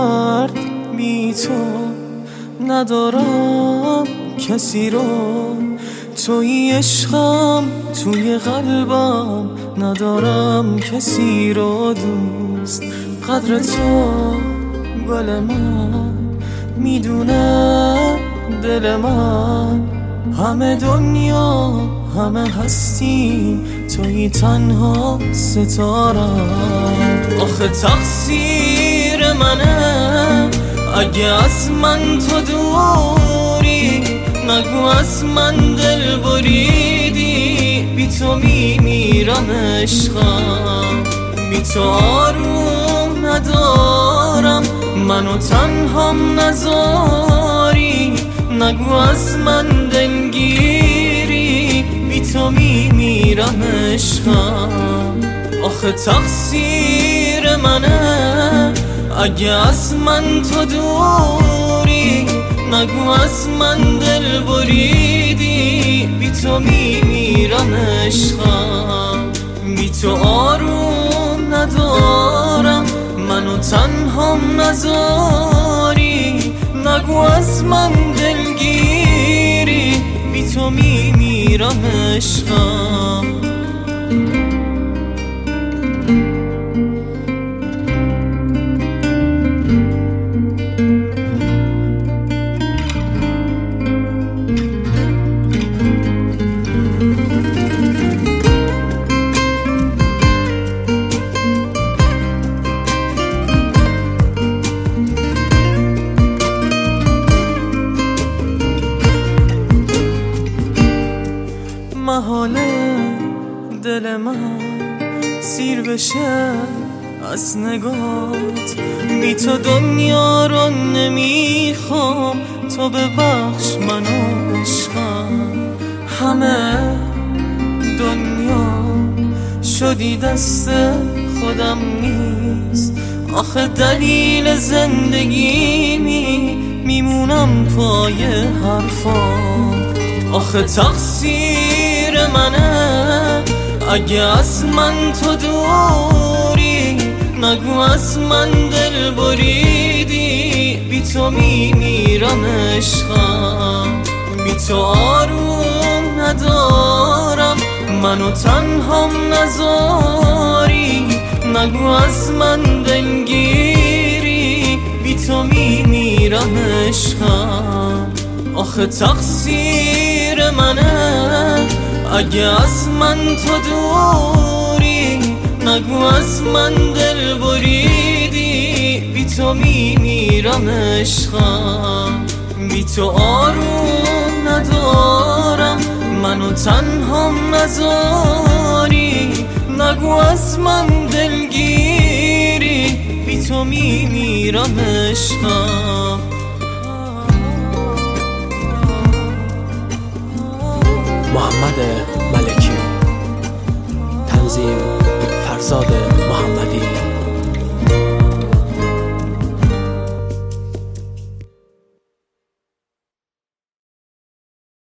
مرد بی تو ندارم کسی رو، توی عشقم توی قلبم ندارم کسی رو دوست. قدر تو گل من میدونه دل من، همه دنیا همه هستیم توی تنها ستارم. آخه تقصیر منه اگه از من تو دوری، نگو از من دل بریدی. بی تو میمیرم عشقم، بی تو آروم ندارم، منو تنهام نذاری. نگو از من دلگیری، بی تو میمیرم عشقم. آخه تقصیر منه اگه از من تو دوری، نگو از من دل بریدی. بی تو میمیرم عشقم، بی تو آروم ندارم، منو تنهام نذاری. نگو از من دلگیری، بی تو میمیرم عشقم. محاله دل من سیر بشه از نگات، بی تو دنیا رو نمیخوام، تو ببخش منو عشقم. همه دنیا شدی دست خودم نیست، آخه دلیل زندگی میمونم پای حرفام. آخه تقصیر منه اگه از من تو دوری، نگو از من دل بریدی. بی تو میمیرم عشقم، بی تو آروم ندارم، منو تنهام نذاری. نگو از من دلگیری، بی تو میمیرم عشقم. آخه تقصیر منه اگه از من تو دوری، نگو از من دل بریدی. بی تو میمیرم عشقم، بی تو آروم ندارم، منو تنهام نذاری. نگو از من دلگیری، بی تو میمیرم عشقم. محمد ملکی، تنظیم فرزاد محمدی.